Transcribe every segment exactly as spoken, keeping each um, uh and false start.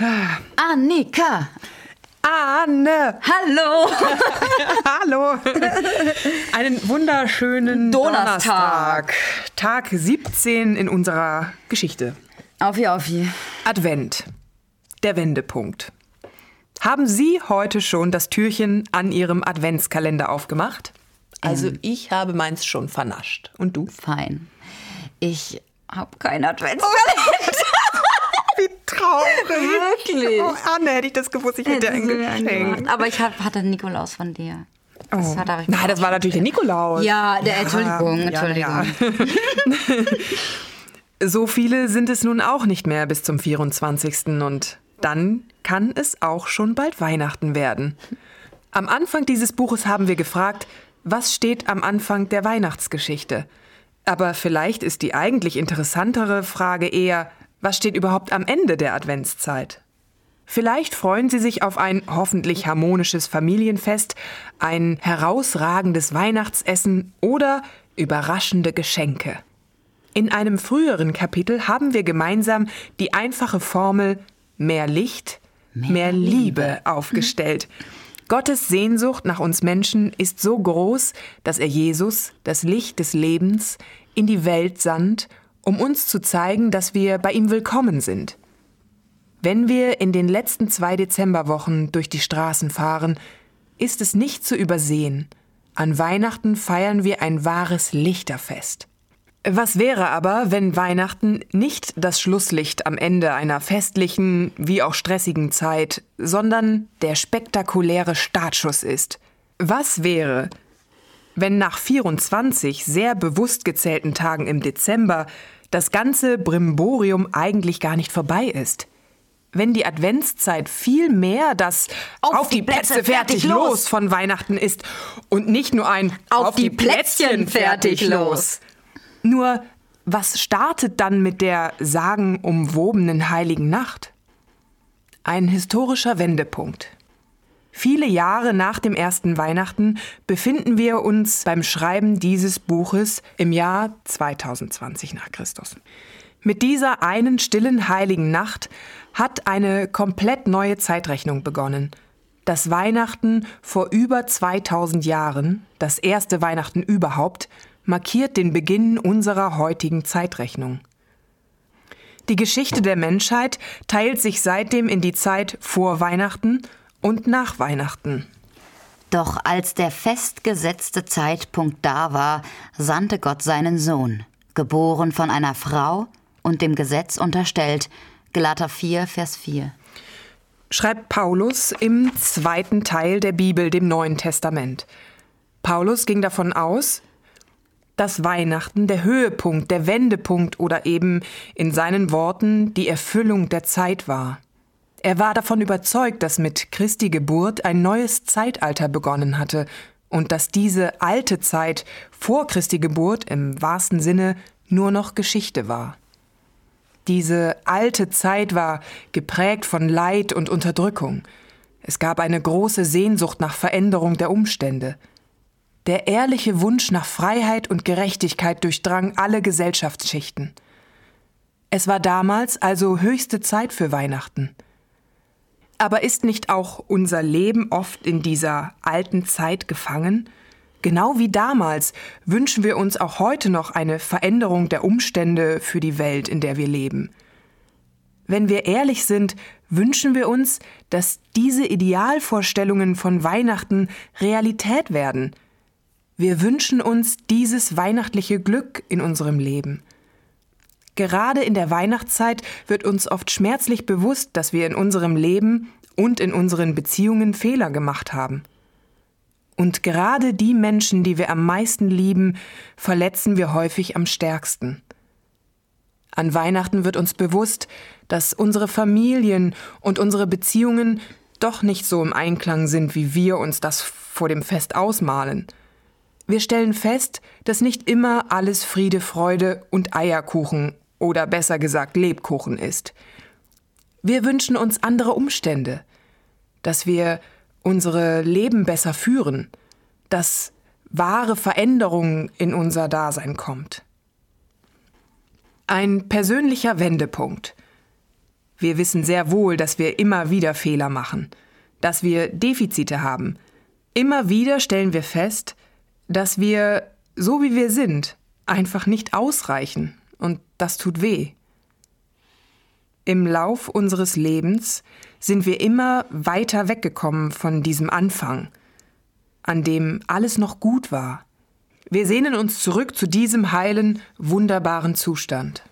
Annika! Anne! Hallo! Hallo! Einen wunderschönen Donnerstag. Donnerstag. Tag siebzehn in unserer Geschichte. Aufhi, aufhi. Advent. Der Wendepunkt. Haben Sie heute schon das Türchen an Ihrem Adventskalender aufgemacht? Also Ähm. ich habe meins schon vernascht. Und du? Fein. Ich habe keinen Adventskalender. Wie traurig. Wirklich? Oh, Anne, hätte ich das gewusst, ich hätte ein Geschenk. Aber ich hab, hatte Nikolaus von dir. Das Oh. war, darf ich Nein, das war natürlich der Nikolaus. Ja, der, Entschuldigung, Ja, Entschuldigung. ja, ja. So viele sind es nun auch nicht mehr bis zum vierundzwanzigsten Und dann kann es auch schon bald Weihnachten werden. Am Anfang dieses Buches haben wir gefragt, was steht am Anfang der Weihnachtsgeschichte? Aber vielleicht ist die eigentlich interessantere Frage eher, was steht überhaupt am Ende der Adventszeit? Vielleicht freuen Sie sich auf ein hoffentlich harmonisches Familienfest, ein herausragendes Weihnachtsessen oder überraschende Geschenke. In einem früheren Kapitel haben wir gemeinsam die einfache Formel mehr Licht, mehr, mehr Liebe aufgestellt. Gottes Sehnsucht nach uns Menschen ist so groß, dass er Jesus, das Licht des Lebens, in die Welt sandt, um uns zu zeigen, dass wir bei ihm willkommen sind. Wenn wir in den letzten zwei Dezemberwochen durch die Straßen fahren, ist es nicht zu übersehen. An Weihnachten feiern wir ein wahres Lichterfest. Was wäre aber, wenn Weihnachten nicht das Schlusslicht am Ende einer festlichen, wie auch stressigen Zeit, sondern der spektakuläre Startschuss ist? Was wäre, wenn nach vierundzwanzig sehr bewusst gezählten Tagen im Dezember das ganze Brimborium eigentlich gar nicht vorbei ist? Wenn die Adventszeit viel mehr das Auf, auf die, die Plätze, Plätze fertig los. los von Weihnachten ist und nicht nur ein Auf, auf die, die Plätzchen fertig los. Nur, was startet dann mit der sagenumwobenen Heiligen Nacht? Ein historischer Wendepunkt. Viele Jahre nach dem ersten Weihnachten befinden wir uns beim Schreiben dieses Buches im Jahr zweitausendzwanzig nach Christus. Mit dieser einen stillen heiligen Nacht hat eine komplett neue Zeitrechnung begonnen. Das Weihnachten vor über zweitausend Jahren, das erste Weihnachten überhaupt, markiert den Beginn unserer heutigen Zeitrechnung. Die Geschichte der Menschheit teilt sich seitdem in die Zeit vor Weihnachten und nach Weihnachten. Doch als der festgesetzte Zeitpunkt da war, sandte Gott seinen Sohn, geboren von einer Frau und dem Gesetz unterstellt. Galater vier, Vers vier. Schreibt Paulus im zweiten Teil der Bibel, dem Neuen Testament. Paulus ging davon aus, dass Weihnachten der Höhepunkt, der Wendepunkt oder eben in seinen Worten die Erfüllung der Zeit war. Er war davon überzeugt, dass mit Christi Geburt ein neues Zeitalter begonnen hatte und dass diese alte Zeit vor Christi Geburt im wahrsten Sinne nur noch Geschichte war. Diese alte Zeit war geprägt von Leid und Unterdrückung. Es gab eine große Sehnsucht nach Veränderung der Umstände. Der ehrliche Wunsch nach Freiheit und Gerechtigkeit durchdrang alle Gesellschaftsschichten. Es war damals also höchste Zeit für Weihnachten. Aber ist nicht auch unser Leben oft in dieser alten Zeit gefangen? Genau wie damals wünschen wir uns auch heute noch eine Veränderung der Umstände für die Welt, in der wir leben. Wenn wir ehrlich sind, wünschen wir uns, dass diese Idealvorstellungen von Weihnachten Realität werden. Wir wünschen uns dieses weihnachtliche Glück in unserem Leben. Gerade in der Weihnachtszeit wird uns oft schmerzlich bewusst, dass wir in unserem Leben und in unseren Beziehungen Fehler gemacht haben. Und gerade die Menschen, die wir am meisten lieben, verletzen wir häufig am stärksten. An Weihnachten wird uns bewusst, dass unsere Familien und unsere Beziehungen doch nicht so im Einklang sind, wie wir uns das vor dem Fest ausmalen. Wir stellen fest, dass nicht immer alles Friede, Freude und Eierkuchen oder besser gesagt Lebkuchen ist. Wir wünschen uns andere Umstände, dass wir unsere Leben besser führen, dass wahre Veränderung in unser Dasein kommt. Ein persönlicher Wendepunkt. Wir wissen sehr wohl, dass wir immer wieder Fehler machen, dass wir Defizite haben. Immer wieder stellen wir fest, dass wir, so wie wir sind, einfach nicht ausreichen. Und das tut weh. Im Lauf unseres Lebens sind wir immer weiter weggekommen von diesem Anfang, an dem alles noch gut war. Wir sehnen uns zurück zu diesem heilen, wunderbaren Zustand.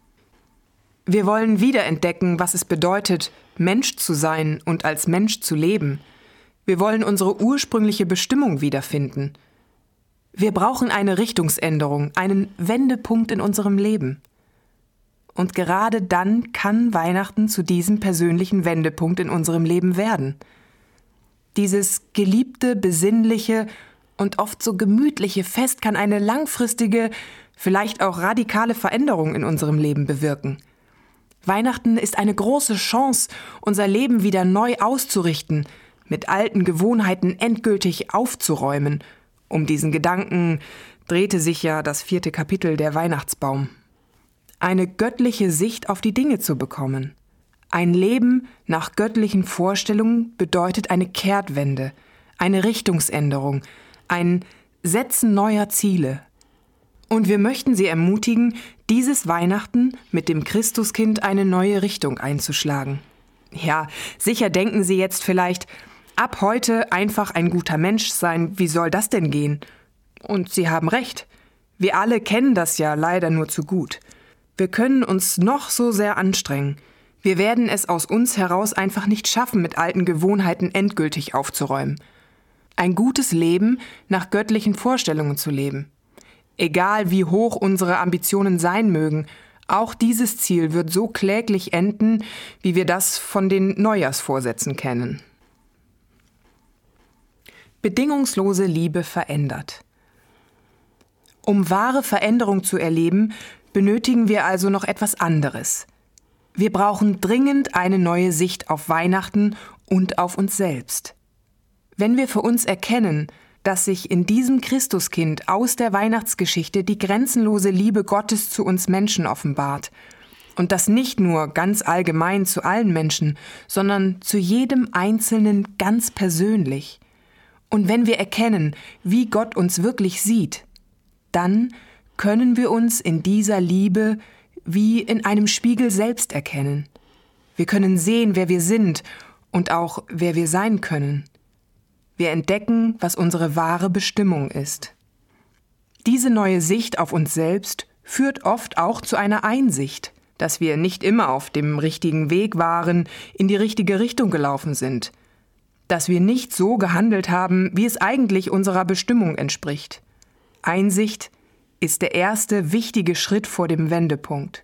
Wir wollen wiederentdecken, was es bedeutet, Mensch zu sein und als Mensch zu leben. Wir wollen unsere ursprüngliche Bestimmung wiederfinden. Wir brauchen eine Richtungsänderung, einen Wendepunkt in unserem Leben. Und gerade dann kann Weihnachten zu diesem persönlichen Wendepunkt in unserem Leben werden. Dieses geliebte, besinnliche und oft so gemütliche Fest kann eine langfristige, vielleicht auch radikale Veränderung in unserem Leben bewirken. Weihnachten ist eine große Chance, unser Leben wieder neu auszurichten, mit alten Gewohnheiten endgültig aufzuräumen. Um diesen Gedanken drehte sich ja das vierte Kapitel der Weihnachtsbaum. Eine göttliche Sicht auf die Dinge zu bekommen. Ein Leben nach göttlichen Vorstellungen bedeutet eine Kehrtwende, eine Richtungsänderung, ein Setzen neuer Ziele. Und wir möchten Sie ermutigen, dieses Weihnachten mit dem Christuskind eine neue Richtung einzuschlagen. Ja, sicher denken Sie jetzt vielleicht, ab heute einfach ein guter Mensch sein, wie soll das denn gehen? Und Sie haben recht. Wir alle kennen das ja leider nur zu gut. Wir können uns noch so sehr anstrengen. Wir werden es aus uns heraus einfach nicht schaffen, mit alten Gewohnheiten endgültig aufzuräumen. Ein gutes Leben nach göttlichen Vorstellungen zu leben. Egal wie hoch unsere Ambitionen sein mögen, auch dieses Ziel wird so kläglich enden, wie wir das von den Neujahrsvorsätzen kennen. Bedingungslose Liebe verändert. Um wahre Veränderung zu erleben, benötigen wir also noch etwas anderes. Wir brauchen dringend eine neue Sicht auf Weihnachten und auf uns selbst. Wenn wir für uns erkennen, dass sich in diesem Christuskind aus der Weihnachtsgeschichte die grenzenlose Liebe Gottes zu uns Menschen offenbart, und das nicht nur ganz allgemein zu allen Menschen, sondern zu jedem Einzelnen ganz persönlich. Und wenn wir erkennen, wie Gott uns wirklich sieht, dann können wir uns in dieser Liebe wie in einem Spiegel selbst erkennen. Wir können sehen, wer wir sind und auch wer wir sein können. Wir entdecken, was unsere wahre Bestimmung ist. Diese neue Sicht auf uns selbst führt oft auch zu einer Einsicht, dass wir nicht immer auf dem richtigen Weg waren, in die richtige Richtung gelaufen sind, dass wir nicht so gehandelt haben, wie es eigentlich unserer Bestimmung entspricht. Einsicht ist der erste wichtige Schritt vor dem Wendepunkt.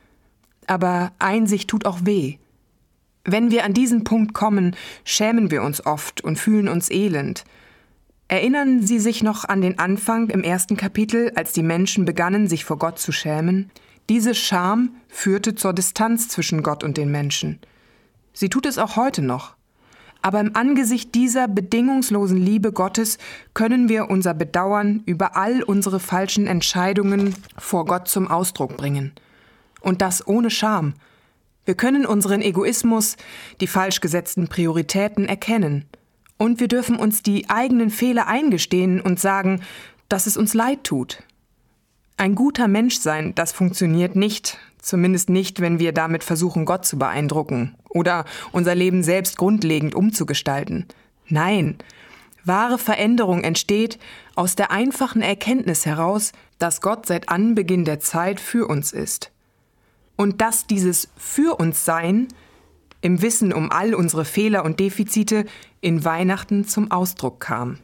Aber Einsicht tut auch weh. Wenn wir an diesen Punkt kommen, schämen wir uns oft und fühlen uns elend. Erinnern Sie sich noch an den Anfang im ersten Kapitel, als die Menschen begannen, sich vor Gott zu schämen? Diese Scham führte zur Distanz zwischen Gott und den Menschen. Sie tut es auch heute noch. Aber im Angesicht dieser bedingungslosen Liebe Gottes können wir unser Bedauern über all unsere falschen Entscheidungen vor Gott zum Ausdruck bringen. Und das ohne Scham. Wir können unseren Egoismus, die falsch gesetzten Prioritäten erkennen. Und wir dürfen uns die eigenen Fehler eingestehen und sagen, dass es uns leid tut. Ein guter Mensch sein, das funktioniert nicht, zumindest nicht, wenn wir damit versuchen, Gott zu beeindrucken oder unser Leben selbst grundlegend umzugestalten. Nein, wahre Veränderung entsteht aus der einfachen Erkenntnis heraus, dass Gott seit Anbeginn der Zeit für uns ist. Und dass dieses Für uns Sein im Wissen um all unsere Fehler und Defizite in Weihnachten zum Ausdruck kam.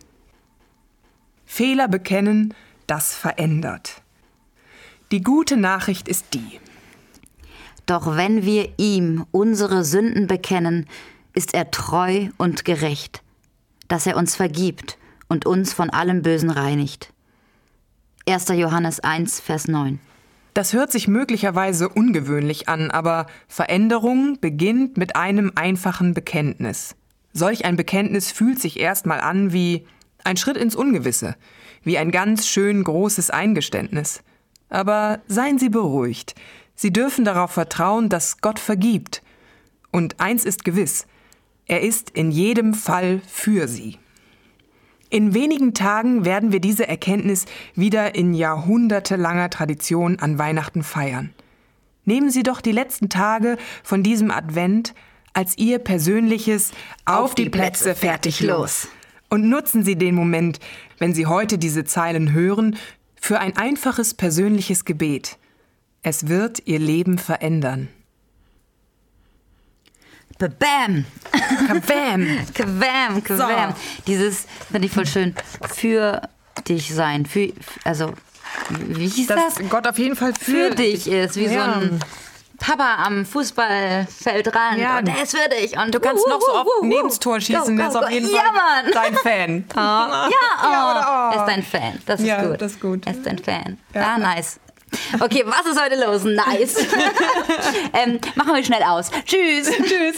Fehler bekennen, das verändert. Die gute Nachricht ist die: Doch wenn wir ihm unsere Sünden bekennen, ist er treu und gerecht, dass er uns vergibt und uns von allem Bösen reinigt. erster Johannes eins, Vers neun. Das hört sich möglicherweise ungewöhnlich an, aber Veränderung beginnt mit einem einfachen Bekenntnis. Solch ein Bekenntnis fühlt sich erstmal an wie ein Schritt ins Ungewisse, wie ein ganz schön großes Eingeständnis. Aber seien Sie beruhigt. Sie dürfen darauf vertrauen, dass Gott vergibt. Und eins ist gewiss, er ist in jedem Fall für Sie. In wenigen Tagen werden wir diese Erkenntnis wieder in jahrhundertelanger Tradition an Weihnachten feiern. Nehmen Sie doch die letzten Tage von diesem Advent als Ihr persönliches Auf die Plätze, fertig, los. Und nutzen Sie den Moment, wenn Sie heute diese Zeilen hören, für ein einfaches persönliches Gebet. Es wird Ihr Leben verändern. Bam! Kabam! Kabam, kabam. So. Dieses finde ich voll schön. Für dich sein. Für, also, wie hieß das? Dass Gott auf jeden Fall für, für dich ist. Wie ja. so ein Papa am Fußballfeldrand. Ja. Und der ist für dich. Und du kannst uh, noch so oft uh, uh, neben das Tor schießen. Der ist auf jeden Fall ja, dein Fan. Oh. Ja, oh. ja oder oh. Er ist dein Fan. Das ist ja, gut. Das ist gut. Er ist dein Fan. Ja. Ah, nice. Okay, was ist heute los? Nice. ähm, machen wir schnell aus. Tschüss. Tschüss.